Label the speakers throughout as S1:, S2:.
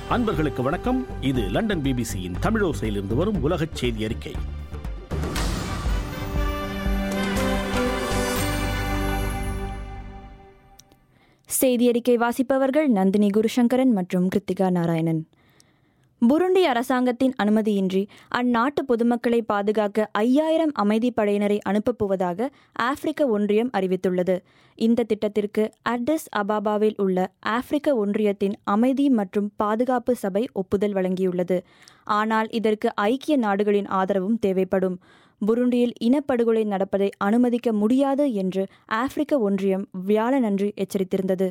S1: அன்பர்களுக்கு வணக்கம். இது லண்டன் பிபிசியின் தமிழோசையிலிருந்து வரும் உலகச் செய்தி அறிக்கை.
S2: செய்தியறிக்கை வாசிப்பவர்கள் நந்தினி குருசங்கரன் மற்றும் கிருத்திகா நாராயணன். புருண்டி அரசாங்கத்தின் அனுமதியின்றி அந்நாட்டு பொதுமக்களை பாதுகாக்க 5000 அமைதி படையினரை அனுப்பப் போவதாக ஆப்பிரிக்க ஒன்றியம் அறிவித்துள்ளது. இந்த திட்டத்திற்கு அடிஸ் அபாபாவில் உள்ள ஆப்பிரிக்க ஒன்றியத்தின் அமைதி மற்றும் பாதுகாப்பு சபை ஒப்புதல் வழங்கியுள்ளது. ஆனால் இதற்கு ஐக்கிய நாடுகளின் ஆதரவும் தேவைப்படும். புருண்டியில் இனப்படுகொலை நடப்பதை அனுமதிக்க முடியாது என்று ஆப்பிரிக்க ஒன்றியம் வியாழனன்று எச்சரித்திருந்தது.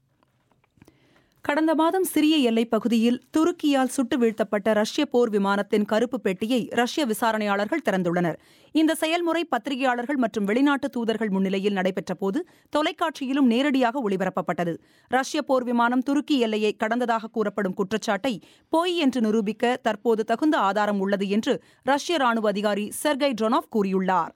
S3: கடந்த மாதம் சிரிய எல்லைப் பகுதியில் துருக்கியால் சுட்டு வீழ்த்தப்பட்ட ரஷ்ய போர் விமானத்தின் கருப்பு பெட்டியை ரஷ்ய விசாரணையாளர்கள் திறந்துள்ளனர். இந்த செயல்முறை பத்திரிகையாளர்கள் மற்றும் வெளிநாட்டு தூதர்கள் முன்னிலையில் நடைபெற்ற போது தொலைக்காட்சியிலும் நேரடியாக ஒளிபரப்பப்பட்டது. ரஷ்ய போர் விமானம் துருக்கி எல்லையை கடந்ததாக கூறப்படும் குற்றச்சாட்டை பொய் என்று நிரூபிக்க தற்போது தகுந்த ஆதாரம் உள்ளது என்று ரஷ்ய ராணுவ அதிகாரி செர்கை ட்ரோனோவ் கூறியுள்ளார்.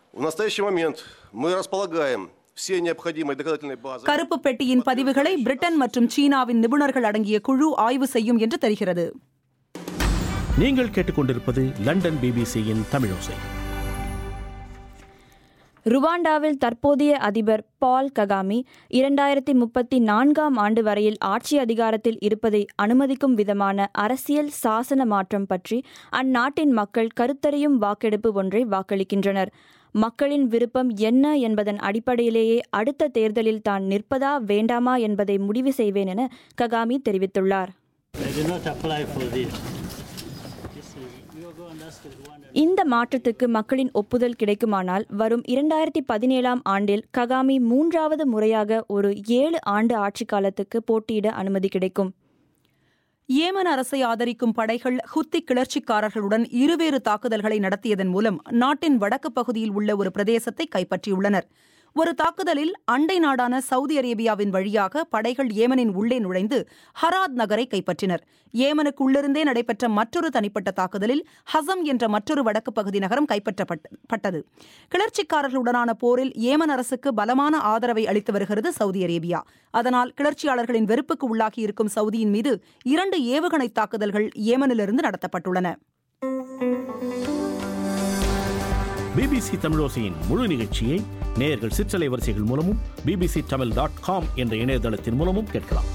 S3: கருப்பு பெட்டியின் பதிவுகளை பிரிட்டன் மற்றும் சீனாவின் நிபுணர்கள் அடங்கிய குழு ஆய்வு செய்யும் என்று தெரிகிறது.
S1: நீங்கள் கேட்டுக்கொண்டிருப்பது லண்டன் பிபிசியின் தமிழோசை.
S2: ருவாண்டாவில் தற்போதைய அதிபர் பால் ககாமி 2034 ஆண்டு வரையில் ஆட்சி அதிகாரத்தில் இருப்பதை அனுமதிக்கும் விதமான அரசியல் சாசன மாற்றம் பற்றி அந்நாட்டின் மக்கள் கருத்தறியும் வாக்கெடுப்பு ஒன்றை வாக்களிக்கின்றனர். மக்களின் விருப்பம் என்ன என்பதன் அடிப்படையிலேயே அடுத்த தேர்தலில் தான் நிற்பதா வேண்டாமா என்பதை முடிவு செய்வேன் என ககாமி தெரிவித்துள்ளார். இந்த மாற்றத்துக்கு மக்களின் ஒப்புதல் கிடைக்குமானால் வரும் 2017 ஆண்டில் ககாமி 3வது முறையாக ஒரு 7 ஆண்டு ஆட்சி காலத்துக்கு போட்டியிட அனுமதி கிடைக்கும்.
S3: ஏமன் அரசை ஆதரிக்கும் படைகள் ஹுத்தி கிளர்ச்சிக்காரர்களுடன் இருவேறு தாக்குதல்களை நடத்தியதன் மூலம் நாட்டின் வடக்கு பகுதியில் உள்ள ஒரு பிரதேசத்தை கைப்பற்றியுள்ளனர். ஒரு தாக்குதலில் அண்டை நாடான சவுதி அரேபியாவின் வழியாக படைகள் ஏமனின் உள்ளே நுழைந்து ஹராத் நகரை கைப்பற்றினர். ஏமனுக்குள்ளிருந்தே நடைபெற்ற மற்றொரு தனிப்பட்ட தாக்குதலில் ஹசம் என்ற மற்றொரு வடக்கு பகுதி நகரம் கைப்பற்றப்பட்டது. கிளர்ச்சிக்காரர்களுடனான போரில் ஏமன் அரசுக்கு பலமான ஆதரவை அளித்து வருகிறது சவுதி அரேபியா. அதனால் கிளர்ச்சியாளர்களின் வெறுப்புக்கு உள்ளாகியிருக்கும் சவுதியின் மீது 2 ஏவுகணை தாக்குதல்கள் ஏமனிலிருந்து நடத்தப்பட்டுள்ளன.
S1: பிபிசி தமிழோசையின் முழு நிகழ்ச்சியை நேயர்கள் சிற்றலை வரிசைகள் மூலமும் bbctamil.com என்ற இணையதளத்தின் மூலமும் கேட்கலாம்.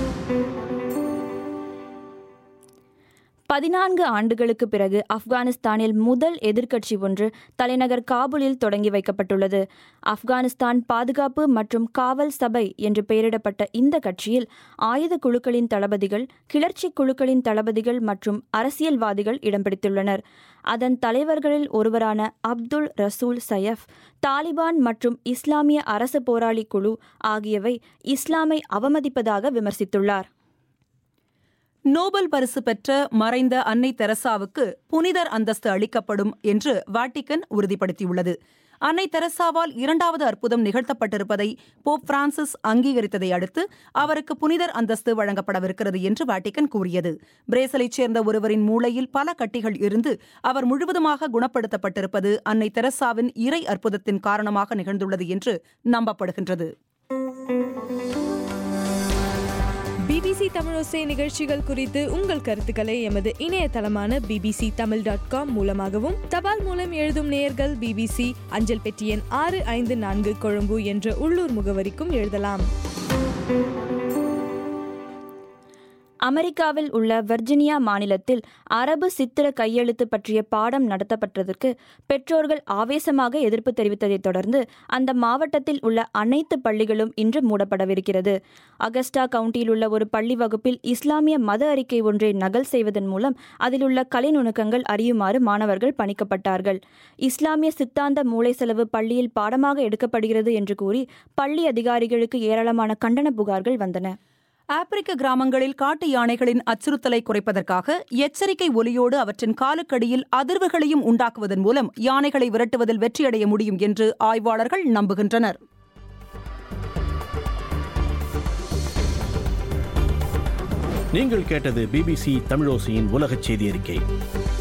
S2: 14 ஆண்டுகளுக்கு பிறகு ஆப்கானிஸ்தானில் முதல் எதிர்க்கட்சி ஒன்று தலைநகர் காபூலில் தொடங்கி வைக்கப்பட்டுள்ளது. ஆப்கானிஸ்தான் பாதுகாப்பு மற்றும் காவல் சபை என்று பெயரிடப்பட்ட இந்த கட்சியில் ஆயுத குழுக்களின் தளபதிகள், கிளர்ச்சி குழுக்களின் தளபதிகள் மற்றும் அரசியல்வாதிகள் இடம் பிடித்துள்ளனர். அதன் தலைவர்களில் ஒருவரான அப்துல் ரசூல் சயஃப் தாலிபான் மற்றும் இஸ்லாமிய அரசு போராளி குழு ஆகியவை இஸ்லாமை அவமதிப்பதாக விமர்சித்துள்ளார்.
S3: நோபல் பரிசு பெற்ற மறைந்த அன்னை தெரசாவுக்கு புனிதர் அந்தஸ்து அளிக்கப்படும் என்று வாட்டிக்கன் உறுதிப்படுத்தியுள்ளது. அன்னை தெரசாவால் 2வது அற்புதம் நிகழ்த்தப்பட்டிருப்பதை போப் பிரான்சிஸ் அங்கீகரித்ததை அடுத்து அவருக்கு புனிதர் அந்தஸ்து வழங்கப்படவிருக்கிறது என்று வாட்டிக்கன் கூறியது. பிரேசிலைச் சேர்ந்த ஒருவரின் மூளையில் பல கட்டிகள் இருந்து அவர் முழுவதுமாக குணப்படுத்தப்பட்டிருப்பது அன்னை தெரசாவின் இறை அற்புதத்தின் காரணமாக நிகழ்ந்துள்ளது என்று நம்பப்படுகின்றது.
S4: பிபிசி தமிழோசை நிகழ்ச்சிகள் குறித்து உங்கள் கருத்துக்களை எமது இணையதளமான bbctamil.com மூலமாகவும், தபால் மூலம் எழுதும் நேயர்கள் பிபிசி அஞ்சல் பெட்டி எண் 654 கொழும்பு என்ற உள்ளூர் முகவரிக்கும் எழுதலாம்.
S2: அமெரிக்காவில் உள்ள வர்ஜீனியா மாநிலத்தில் அரபு சித்திர கையெழுத்து பற்றிய பாடம் நடத்தப்பட்டதற்கு பெற்றோர்கள் ஆவேசமாக எதிர்ப்பு தெரிவித்ததைத் தொடர்ந்து அந்த மாவட்டத்தில் உள்ள அனைத்து பள்ளிகளும் இன்று மூடப்படவிருக்கிறது. அகஸ்டா கவுண்டியில் உள்ள ஒரு பள்ளி வகுப்பில் இஸ்லாமிய மத அறிக்கை ஒன்றை நகல் செய்வதன் மூலம் அதில் உள்ள கலை நுணுக்கங்கள் அறியுமாறு மாணவர்கள் பணிக்கப்பட்டார்கள். இஸ்லாமிய சித்தாந்த மூளை செலவு பள்ளியில் பாடமாக எடுக்கப்படுகிறது என்று கூறி பள்ளி அதிகாரிகளுக்கு ஏராளமான கண்டன புகார்கள் வந்தன.
S3: ஆப்பிரிக்க கிராமங்களில் காட்டு யானைகளின் அச்சுறுத்தலை குறைப்பதற்காக எச்சரிக்கை ஒலியோடு அவற்றின் காலுக்கடியில் அதிர்வுகளையும் உண்டாக்குவதன் மூலம் யானைகளை விரட்டுவதில் வெற்றியடைய முடியும் என்று ஆய்வாளர்கள் நம்புகின்றனர்.
S1: நீங்கள் கேட்டது பிபிசி தமிழோசையின் உலகச் செய்தி அறிக்கை.